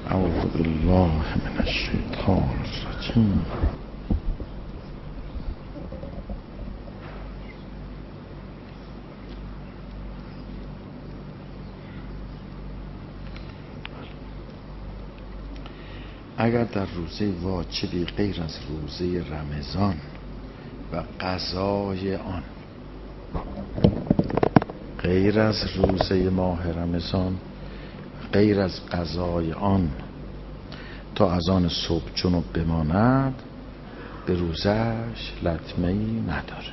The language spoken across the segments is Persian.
اعوذ بالله من الشیطان الرجیم. اگر در روزه واجبی غیر از روزه رمضان و قضای آن، غیر از روزه ماه رمضان غیر از قضای آن تا از آن صبح جنوب بماند، به روزش لطمه‌ای نداره،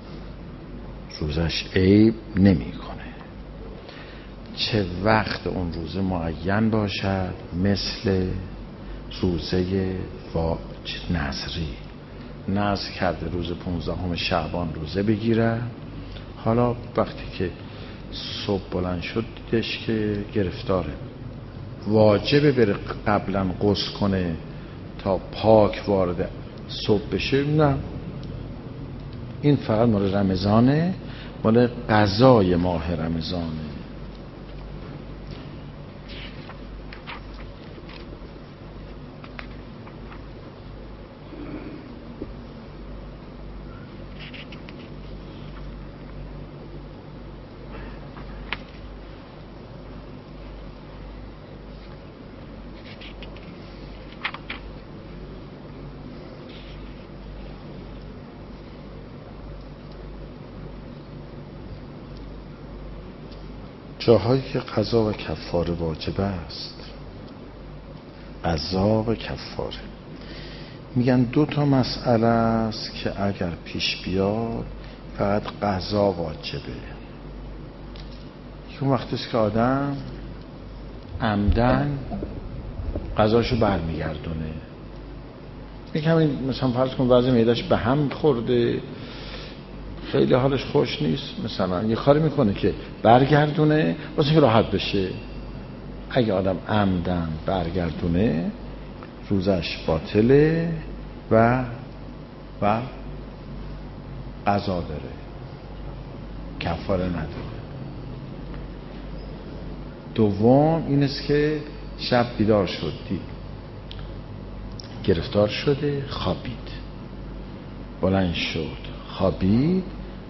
روزش عیب نمی کنه، چه وقت اون روزه معین باشد. مثل روزه نذری، نذر کرده روز 15 شعبان روزه بگیره، حالا وقتی که صبح بلند شد دیدش که گرفتاره، واجبه بره قبلا غسل کنه تا پاک وارد صبح بشه؟ نه، این فقط مال رمضانه، مال قضای ماه رمضانه. جاهایی که قضا و کفاره واجب است، قضا و کفاره، میگن 2 مسئله است که اگر پیش بیاد فقط قضا واجبه. اون وقتی است که آدم عمدن قضاشو برمیگردونه، همین مثلا فرض کن وضع معده‌اش به هم خورده، خیلی حالش خوش نیست، مثلا یه کاری میکنه که برگردونه واسه که راحت بشه. اگه آدم عمدن برگردونه روزش باطله و قضا داره، کفاره نداره. دوم این است که شب بیدار شد، گرفتار شده، خوابید، بلند شد، خوابید،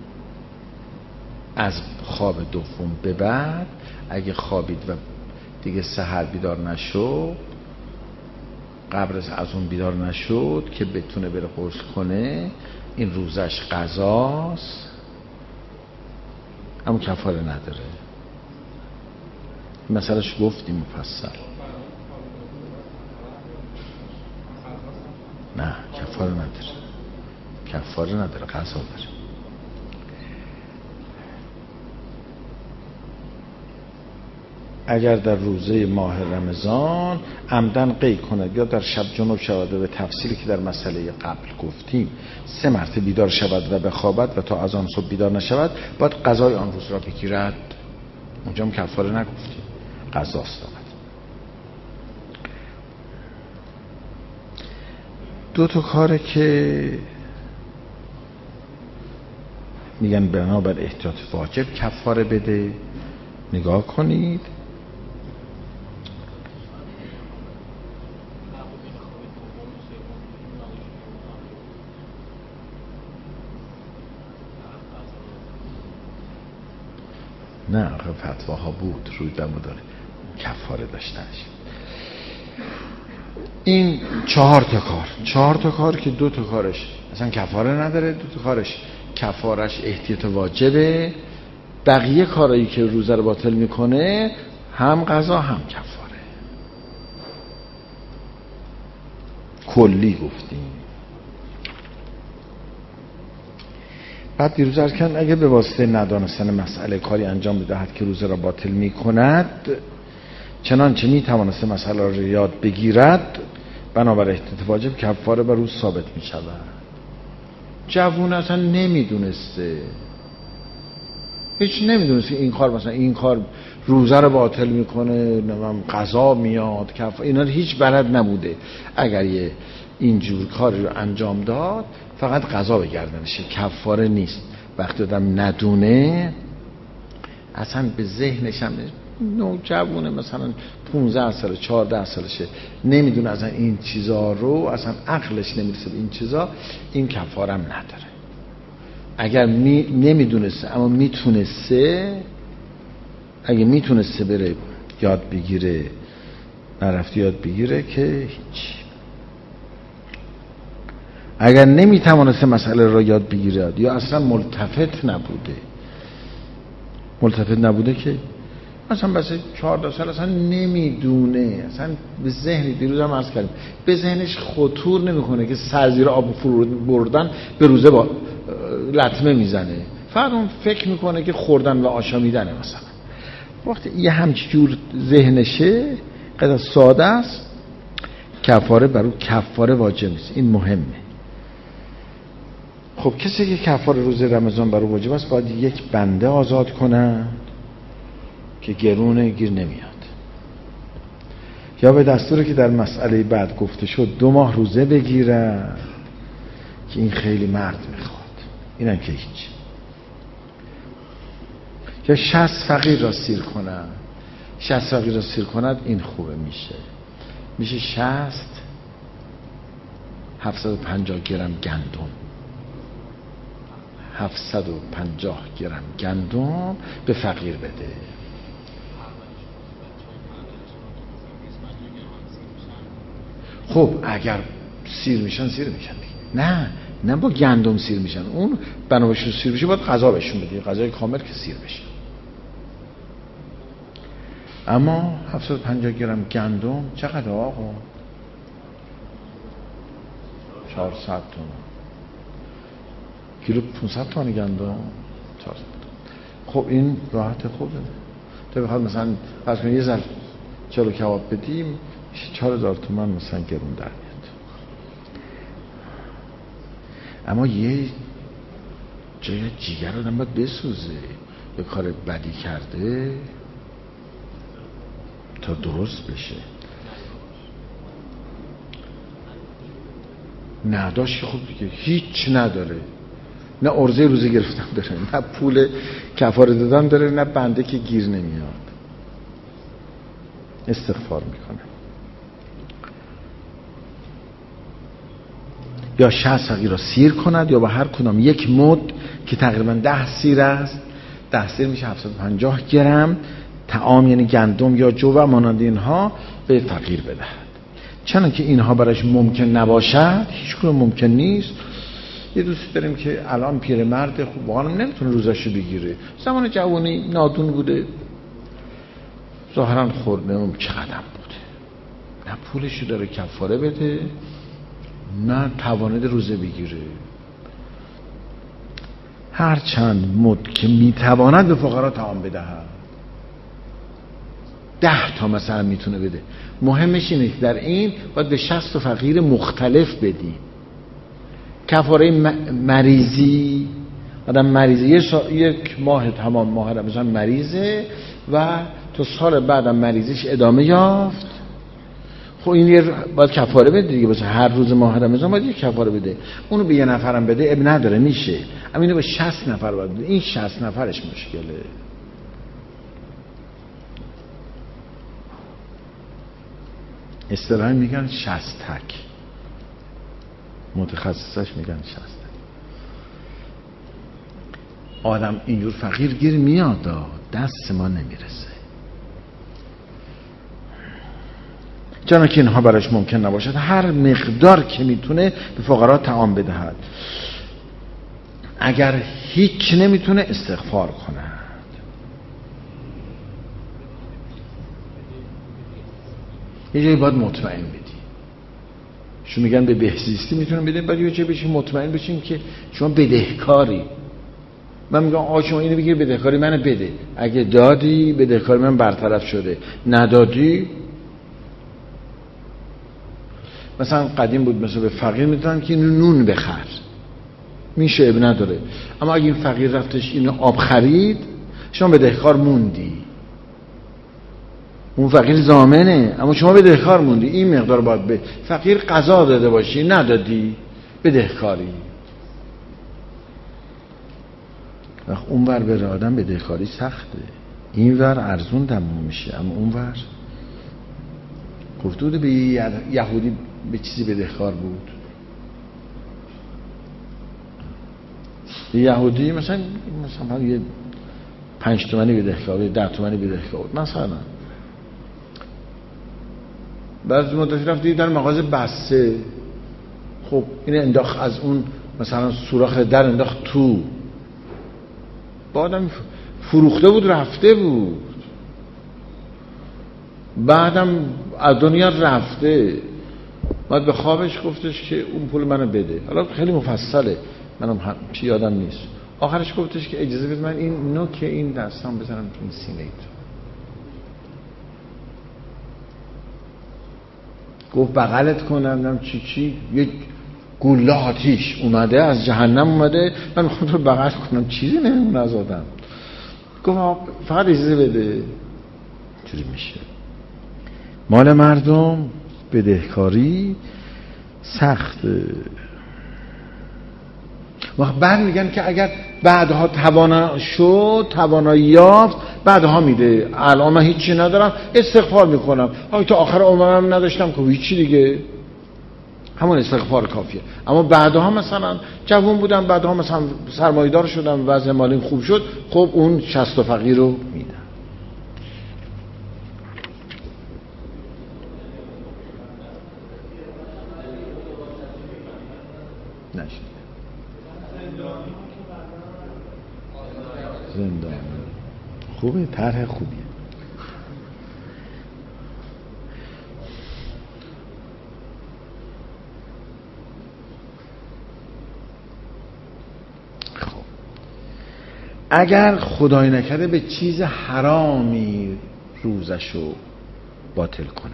از خواب دوم به بعد اگه خوابید و دیگه سحر بیدار نشد، قبل از اون بیدار نشد که بتونه بره غسل کنه، این روزش قضاست اما کفاره نداره. مسئلهش گفتیم مفصل. نه، کفاره نداره، کفاره نداره، قضا داره. اگر در روزه ماه رمضان عمدن قی کند یا در شب جنوب شود و به تفصیلی که در مسئله قبل گفتیم 3 مرتبه بیدار شود و بخوابد و تا از آن صبح بیدار نشود، باید قضای آن روز را بگیرد. اونجا هم کفاره نگفتیم، قضاست دارد. 2 کاره که میگن بنابر احتیاط واجب کفاره بده. نگاه کنید، نه فتواها بود روی دمو داره کفاره داشتنش. این 4 کار که 2 کارش اصلا کفاره نداره، 2 کارش کفارش احتیاط واجبه، بقیه کارهایی که روزه رو باطل میکنه هم قضا هم کفاره. کلی گفتیم. بعد دیروز ارکن اگه به واسطه ندانستن مسئله کاری انجام بدهد که روزه را باطل میکند، چنانچه میتوانست مسئله را یاد بگیرد، بنابر احتیاط واجب کفاره بر او ثابت میشود. جوون اصلا نمیدونسته، هیچ نمیدونسته این کار، مثلا این کار روزه رو باطل میکنه، قضا میاد، اینا رو هیچ بلد نبوده. اگر یه اینجور کاری رو انجام داد فقط قضا به گردنشه، کفاره نیست. وقتی آدم ندونه اصلا به ذهنش هم نوجوانه مثلا 15 سال 14 سالشه نمیدونه اصلا این چیزا رو، اصلا عقلش نمیرسه به این چیزا، این کفاره هم نداره. اگر نمیدونسته اما میتونسته، اگه میتونسته بره یاد بگیره، نرفته یاد بگیره که هیچ. اگر نمیتوانسته مسئله را یاد بگیره یا اصلا ملتفت نبوده که مثلا بس 14 سال اصلا نمیدونه، اصلا به ذهنی دیروز هم عرض کردیم به ذهنش خطور نمیکنه که سر زیر آب فرو بردن به روزه با لطمه میزنه، فقط اون فکر میکنه که خوردن و آشامیدنه. مثلا وقتی یه همچین ذهنشه قدر ساده است، کفاره برای کفاره واجب نیست. این مهمه. خب کسی که کفاره روزه رمضان برای واجب است باید یک بنده آزاد کنه که گرونه گیر نمیاد، یا به دستوری که در مسئله بعد گفته شد 2 ماه روزه بگیره که این خیلی مرد میخواد، اینم که هیچ. یا 60 فقیر را سیر کنه، 60 فقیر را سیر کند این خوبه، میشه 60 750 گرم گندم، 750 گرم گندم به فقیر بده. خب اگر سیر میشن نه با گندم سیر میشن، اون بنابراین سیر بشه باید غذا بهشون بدی، غذای کامل که سیر بشه. اما 750 گرم گندم چقدر آقا؟ 400 تومان کیلو، 500 تومان گندم 400. خب این راحت خوبه. تو بخواد مثلا فرض کن یه ظرف چلو کباب بدیم 4000 تومان مثلا گرون در میاد. اما یه جای جیگر آدم باید بسوزه، یه کار بدی کرده تا درست بشه. نداشت خب دیگه هیچ نداره، نه عرضه روزه گرفتن داره، نه پول کفاره دادن داره، نه بنده که گیر نمیاد، استغفار میکنه. یا 60 فقیر را سیر کند یا با هر کدام یک مد که تقریبا 10 سیر است، 10 سیر میشه 750 گرم طعام، یعنی گندم یا جو و مانند اینها به فقیر بدهد. چون که اینها برایش ممکن نباشد، هیچ کدوم ممکن نیست. یه دوست داریم که الان پیرمرد خوب واقعا نمیتونه روزاشو بگیره، زمان جوانی نادون بوده، ظاهرا خورده اون چقدر بوده، نه پولشو داره کفاره بده نه توانید روزه بگیره. هر چند مد که میتواند به فقرا طعام بدهد، 10 تا مثلا میتونه بده. مهمش اینه که در این باید به 60 فقیر مختلف بدی. کفاره مریضی، آدم مریضه یک ماه تمام ماه رمضان مریضه و تو سال بعدم مریضیش ادامه یافت، خب این باید کفاره بده دیگه. مثلا هر روز ماه رمضان باید یک کفاره بده. اونو به 1 نفرم بده اب نداره، میشه. اما اینو به 60 نفر باید بده. این 60 نفرش مشکله. اصطلاحاً میگن 60 تک، متخصصش میگن 60 تک. آدم اینجور فقیر گیر میاد، دست ما نمیرسه. چون که اینها براش ممکن نباشد هر مقدار که میتونه به فقرا طعام بدهد. اگر هیچ نمیتونه استغفار کند. یه جایی باید مطمئن بدی. شما میگن به بهزیستی میتونم بده، باید یه جایی بشیم مطمئن بشیم که شما بدهکاری. من میگم آقا شما اینو بگیر بدهکاری منو بده، اگه دادی بدهکاری من برطرف شده، ندادی. مثلا قدیم بود مثلا به فقیر میدادن که اینو نون بخر، میشه اب نداره. اما اگه این فقیر رفتش اینو آب خرید، شما بدهکار موندی. اون فقیر ضامنه اما شما بدهکار موندی. این مقدار باید به فقیر قضا داده باشی، ندادی بدهکاری. وقت اون ور بره آدم بدهکاری سخته. این ور ارزون تموم میشه، اما اون ور گفته بود به یهودی به چیزی بدهکار بود. یهودی مثلا یه 5 تومانی بدهکار بود، 10 تومانی بدهکار بود مثلا. بعد مدتی رفت دید در مغازه بسته، خب این انداخت از اون مثلا سوراخ در انداخت تو، بعدم فروخته بود رفته بود، بعدم از دنیا رفته. بعد به خوابش گفتش که اون پول منو بده. حالا خیلی مفصله، منم چی یادم نیست. آخرش گفتش که اجازه بده من این نوک این دستام بزنم تو این سینه تو. گفت بغلت کنم چی یک گوله آتیش اومده از جهنم اومده، من میخوام تو بغل کنم، چیزی نمیمونه از آدم. گفت فقط اجازه بده. چجوری میشه؟ مال مردم بدهکاری سخته. وقت بعد میگن که اگر بعدها توانایی یافت بعدها میده. الان من هیچی ندارم استغفار میکنم، تا آخر عمرم نداشتم که هیچی دیگه، همون استغفار کافیه. اما بعدها مثلا جوان بودم، بعدها مثلا سرمایه‌دار شدم، وضع مالی خوب شد، خب اون 60 فقیر رو میدم. نشید زندان خوبه، طرح خوبیه. خب اگر خدای نکرده به چیز حرامی روزشو باطل کنه،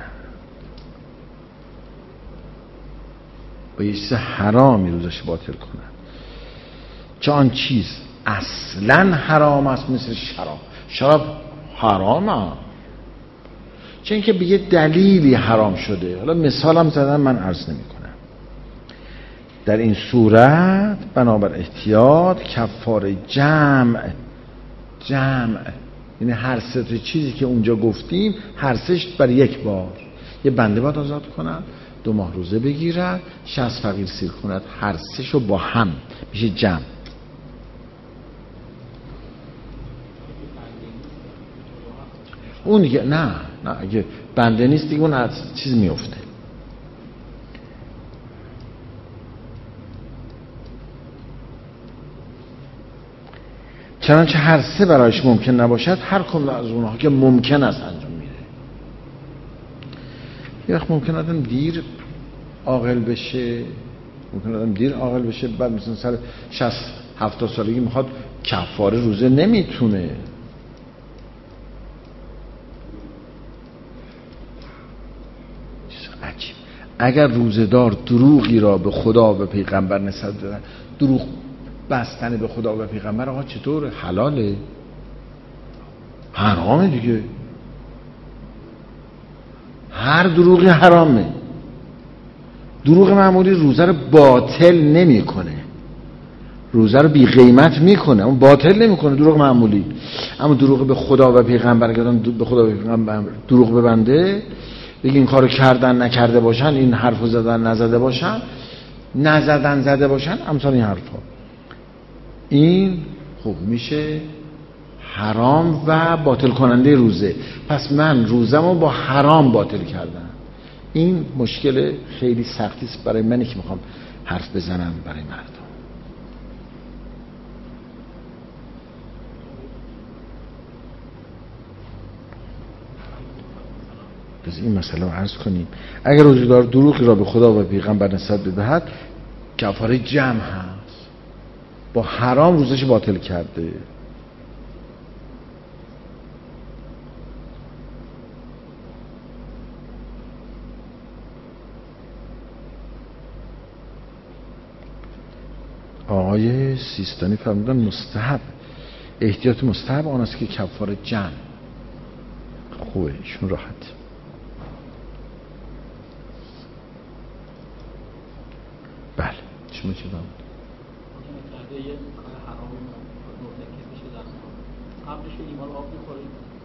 با یه چیز حرامی روزش باطل کنه، چه آن چیز اصلا حرام است، مثل شراب حرامه، چه اینکه به یه دلیلی حرام شده. حالا مثالم زدم، من عرض نمی کنم. در این صورت بنابر احتیاط کفاره جمع، یعنی هر سه چیزی که اونجا گفتیم هر سهش بر یک بار. یه بنده باید آزاد کنم، 2 ماه روزه بگیرد، 60 فقیر سیر کند، هر سهشو با هم میشه جمع. اون دیگه نه اگه بنده نیست دیگه اون از چیز میفته. چنانچه هر سه برایش ممکن نباشد، هر کدوم از اونها که ممکن است انجام میده. یه وقت ممکن آدم دیر عاقل بشه، بعد مثلا سر 60-70 سالگی میخواد کفاره روزه نمیتونه. عجیب. اگر روزه‌دار دروغی را به خدا و پیغمبر نسبت دادن، دروغ بستن به خدا و پیغمبر آقا چطور حلاله؟ حرامه دیگه. هر دروغی حرامه. دروغ معمولی روزه رو باطل نمیکنه، روزه رو بی قیمت میکنه، اون باطل نمیکنه دروغ معمولی. اما دروغ به خدا و پیغمبر، که به خدا و پیغمبر دروغ ببنده، بگه این کارو کردن نکرده باشن، این حرفو زدن نزده باشن، نزدن زده باشن، امثال این حرفا، این خوب میشه حرام و باطل کننده روزه. پس من روزمو با حرام باطل کردم. این مشکل خیلی سختی است برای منی که میخوام حرف بزنم برای مردم. پس این مسئله رو عرض کنیم. اگر روزه‌دار دروغی را به خدا و پیغمبر نسبت بدهد، کفاره جمع هست، با حرام روزش باطل کرده. آقای سیستانی فرمودن مستحب، احتیاط مستحب آن است که کفاره جمع. خوبه، ایشون راحت. بله شما چه دارم؟ یه کار حرامی مرتکب بشه در قبلش ایمان آب می‌خورید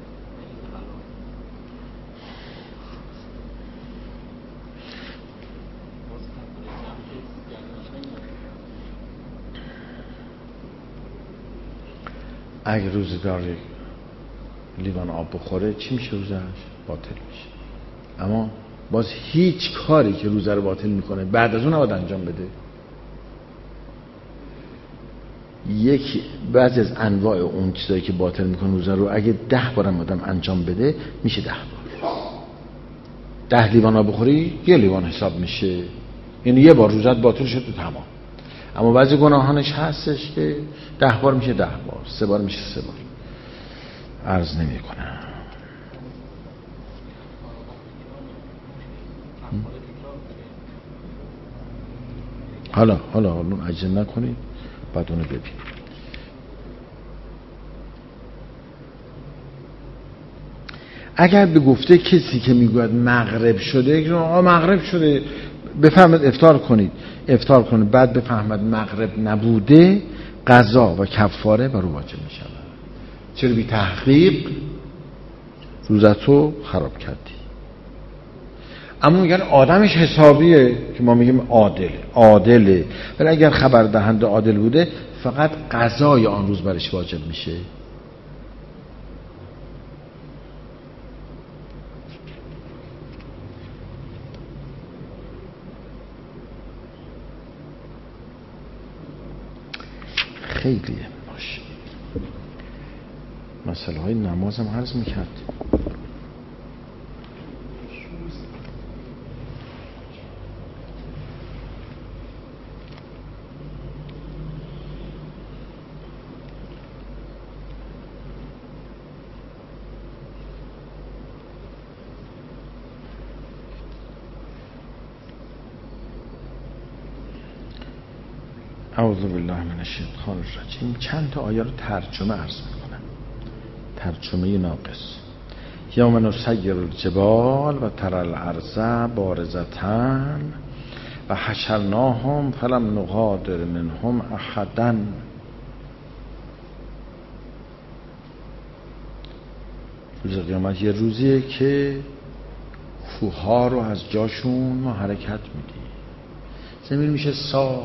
اگه روزگار لیوان آب بخوره چی میشه؟ روزش باطل میشه. اما باز هیچ کاری که روزه رو باطل میکنه بعد از اون نباید انجام بده. بعضی از انواع اون چیزایی که باطل میکنه روزه رو اگه 10 بارم آدم انجام بده میشه 10 بار. 10 لیوان آب بخوری 1 لیوان حساب میشه، یعنی 1 بار روزت باطل شد و تمام. اما بعضی گناهانش هستش که 10 بار میشه 10 بار، 3 بار میشه 3 بار. عرض نمیکنم. حالا عجله نکنید، بعد اونو ببینید. اگر به گفته کسی که میگوید مغرب شده، آقا مغرب شده، بفهمد افطار کنید، بعد بفهمد مغرب نبوده، قضا و کفاره بر او واجب میشه. چرا بی تحقیق روزتو خراب کردی؟ اما میگن آدمش حسابیه که ما میگیم عادله، ولی اگر خبر دهنده عادل بوده فقط قضای آن روز برش واجب میشه. خیلیه باشه. مسئله های نماز هم عرض میکرد. اعوذ بالله من الشیطان الرجیم. چند تا آیه رو ترجمه عرض میکنم، ترجمه ناقص. یوم نسیر الجبال و تری الارض بارزة و حشرناهم فلم نغادر منهم احدا. روز قیامت یه روزیه که کوه‌ها رو از جاشون ما حرکت میدیم، زمین میشه صاف،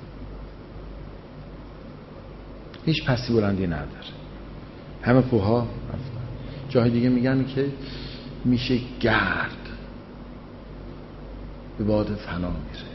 هیچ پستی بلندی نداره، همه کوه‌ها. جای دیگه میگن که میشه گرد، به باد فنا میره.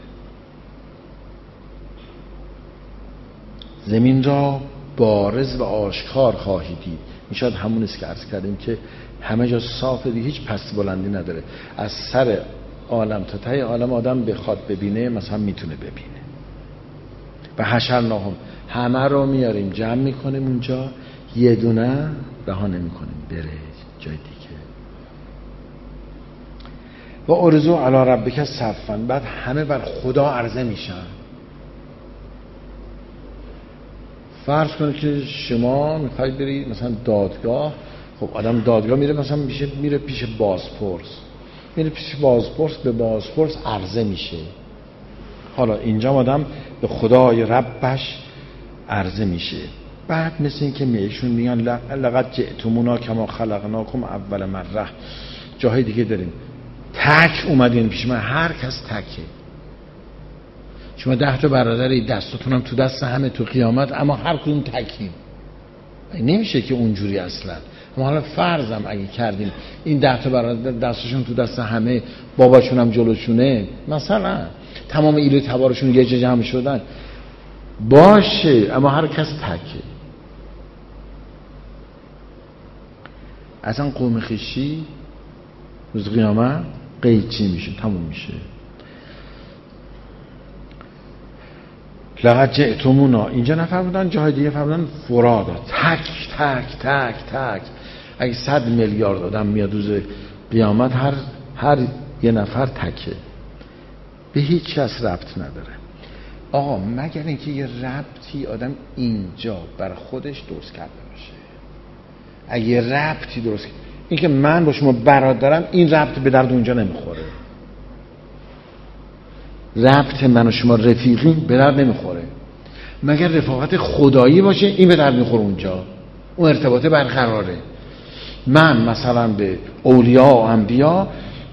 زمین را بارز و آشکار خواهی دید. میشد همون است که عرض کردیم که همه جا صافه، هیچ پستی بلندی نداره. از سر عالم تا ته عالم آدم بخواد ببینه مثلا میتونه ببینه. و حشرناهم، همه رو میاریم جمع میکنیم اونجا، یه دونه رها نمیکنیم بره جای دیگه. و ارزو علی ربک صفا، بعد همه بر خدا عرضه میشن. فرض کنید که شما میخواید برید مثلا دادگاه. خب آدم دادگاه میره مثلا میره پیش بازپرس، به بازپرس عرضه میشه. حالا اینجا آدم به خدای ربش عرضه میشه. بعد مثل این که میشون میگن لقد جئتمونا کما خلقناکم اول مره. جاهای دیگه داریم تک اومدین پیش من، هر کس تکه. شما 10 تا برادری، دستتونم تو دست همه تو قیامت، اما هر کدوم تکین. نمیشه که اونجوری اصلا. اما حالا فرضم اگه کردیم این 10 تا برادر دستشون تو دست همه، باباشون هم جلوشونه، مثلا تمام ایله تبارشون یه جا جمع شدن، باشه، اما هر کس تکه. اصلا قوم خویشی روز قیامت قیچی میشه، تموم میشه. لقد جئتمونا، اینجا نفرمودن، جاهای دیگه فرمودن فرادا، تک تک تک تک. اگه 100 میلیارد آدم میاد روز قیامت، هر یه نفر تکه، به هیچ کس ربط نداره. آقا مگر اینکه یه ربطی آدم اینجا بر خودش درست کرده باشه. اگه ربطی درست، این که من با شما برادرم، این ربط به درد اونجا نمیخوره. ربط من و شما رفیقیم به درد نمیخوره. مگر رفاقت خدایی باشه، این به درد میخوره اونجا، اون ارتباطه برقراره. من مثلا به اولیا و انبیا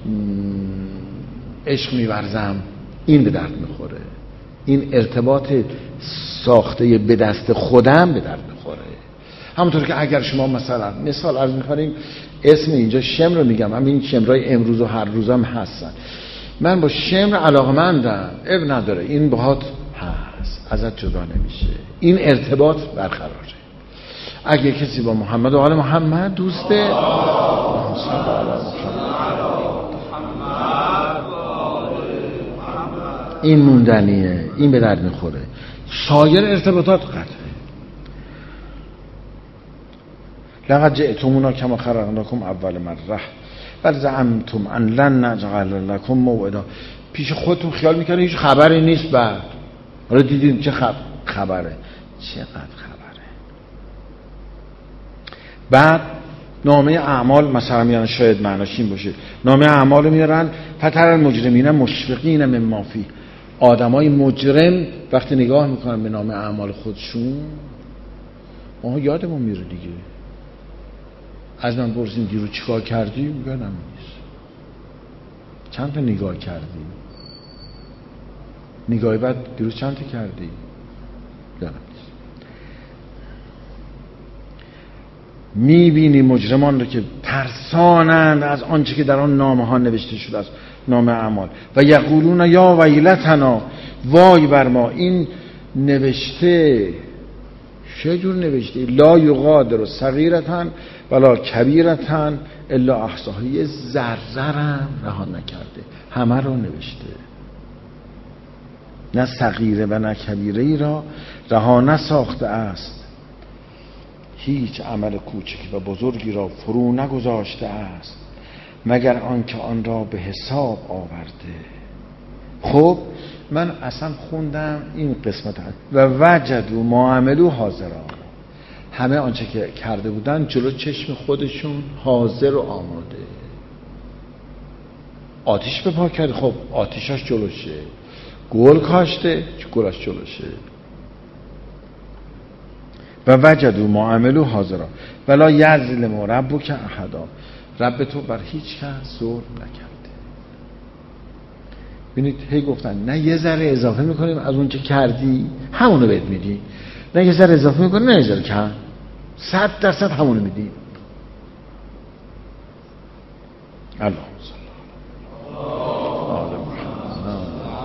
عشق میورزم، این به درد میخوره. این ارتباط ساخته به دست خودم به درد میخوره. همونطور که اگر شما مثلا مثال عرض می‌کنیم، اسم اینجا شمر رو میگم، همین شمرای امروز و هر روزم هستن، من با شمر علاقمندم، اب نداره، این باهات هست، ازت جدا نمیشه، این ارتباط برقراره. اگه کسی با محمد و آل محمد دوسته، این موندنیه، این به درد میخوره. سایر ارتباطات قطعه. لقد جئتمونا کما خلقناکم اول مره بل زعمتم ان لن نجعل لكم موعدا. پیش خودتون خیال میکنید هیچ خبری نیست، بعد حالا دیدین چه خبره، چقدر خبره. بعد نامه اعمال مثلا میان، شاید معناش این باشه، نامه اعمال رو میارن، فتر المجرمین مشفقین مما فیه، آدمای مجرم وقتی نگاه میکنن به نامه اعمال خودشون، ما یادمون میره دیگه. از من پرسیم دیروز چیکار کردی؟ یادم نیست. چند تا نگاه کردی؟ نگاهی بعد دیروز چند تا کردی؟ یادم نیست. میبینی مجرمان رو که ترسانند از آنچه که در آن نامه ها نوشته شده است، نامه اعمال، و یقولون یا ویلتنا، وای بر ما، این نوشته چه جور نوشته؟ لا یغادر صغیرة ولا کبیرة الا احصاها، یه ذره هم رها نکرده، همه رو نوشته، نه صغیره و نه کبیره ای را رها نساخته است، هیچ عمل کوچکی و بزرگی را فرو نگذاشته است مگر آنکه آن را به حساب آورده. خب من اصلا خوندم این قسمت و وجدوا ما عملوا حاضرا، همه آنچه که کرده بودن جلو چشم خودشون حاضر و آماده. آتیش به پا کرد، خب آتیشش جلوشه، گل کاشته، گلش جلوشه. و وجدوا ما عملوا حاضرا ولا یظلم ربک احدا، رب تو بر هیچ کس ظلم نکرده. ببینید هی گفتن نه یه ذره اضافه میکنیم از اون چه کردی همونو بهت میدی، نه یه ذره اضافه میکنیم، نه یه ذره کم، 100% همونو میدی. اللهم صل علی محمد.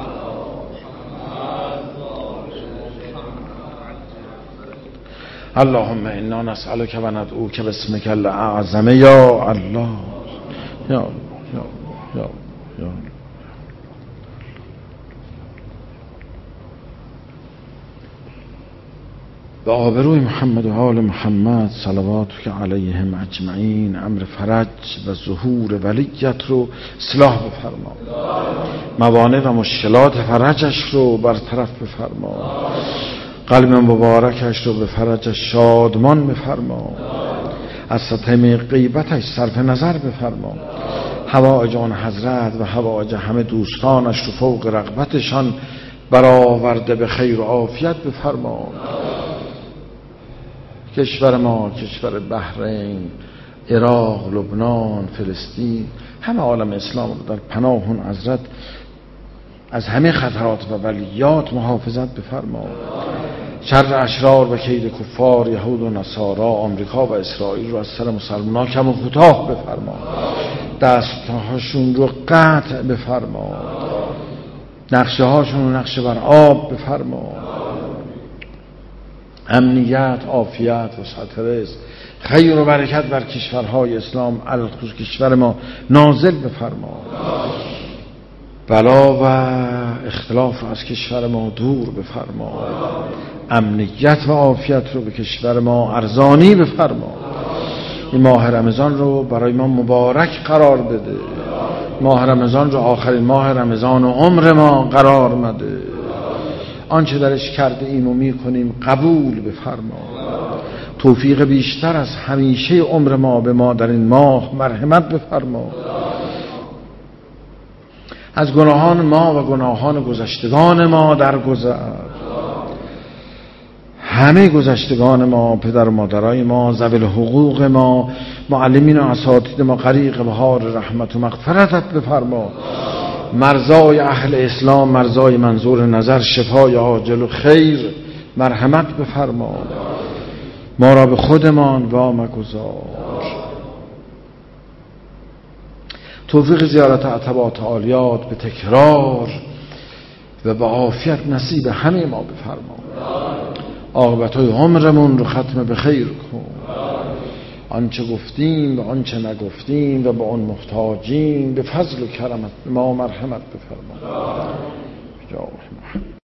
اللهم انا نسألك و ندعوک باسمک الاعظم یا الله یا الله یا الله. به آبروی محمد و آل محمد صلواتک علیهم اجمعین امر فرج و ظهور ولیت رو اصلاح بفرما، موانع و مشکلات فرجش رو برطرف بفرما، قلب مبارکش رو به فرجش شادمان بفرما، از ستم غیبتش صرف نظر بفرما، حوائج آن حضرت و حوائج همه دوستانش رو فوق رغبتشان برآورده به خیر و عافیت بفرما. کشور ما، کشور بحرین، عراق، لبنان، فلسطین، همه عالم اسلام رو در پناه اون حضرت از همه خطرات و بلیات محافظت بفرما. شر اشرار و کید کفار، یهود و نصارا، آمریکا و اسرائیل رو از سر مسلمانان کم و کوتاه بفرما، دستهاشون رو قطع بفرما، نقشه هاشون رو نقشه بر آب بفرما، امنیت، عافیت و سطر خیر و برکت بر کشورهای اسلام الخصوص کشور ما نازل بفرما، بلا و اختلاف رو از کشور ما دور بفرما، امنیت و عافیت رو به کشور ما ارزانی بفرما. این ماه رمضان رو برای ما مبارک قرار بده، ماه رمضان رو آخرین ماه رمضان و عمر ما قرار مده، آنچه درش کرده ایم و میکنیم قبول بفرما، توفیق بیشتر از همیشه عمر ما به ما در این ماه مرحمت بفرما، از گناهان ما و گناهان گذشتگان ما درگذر، همه گذشتگان ما، پدر و مادرای ما، ذوی الحقوق ما، معلمین و اساتید ما غریق بهار رحمت و مغفرتت بفرما، مرزای اهل اسلام، مرزای من، منظور نظر، شفای عاجل و خیر مرحمت بفرما، ما را به خودمان وامگذار. توفیق زیارت عتبات عالیات به تکرار و به عافیت نصیب همه ما بفرما. عاقبت‌های عمرمون رو ختم به خیر کن. آنچه گفتیم و آنچه نگفتیم و به آن محتاجیم به فضل و کرمت ما مرحمت بفرما.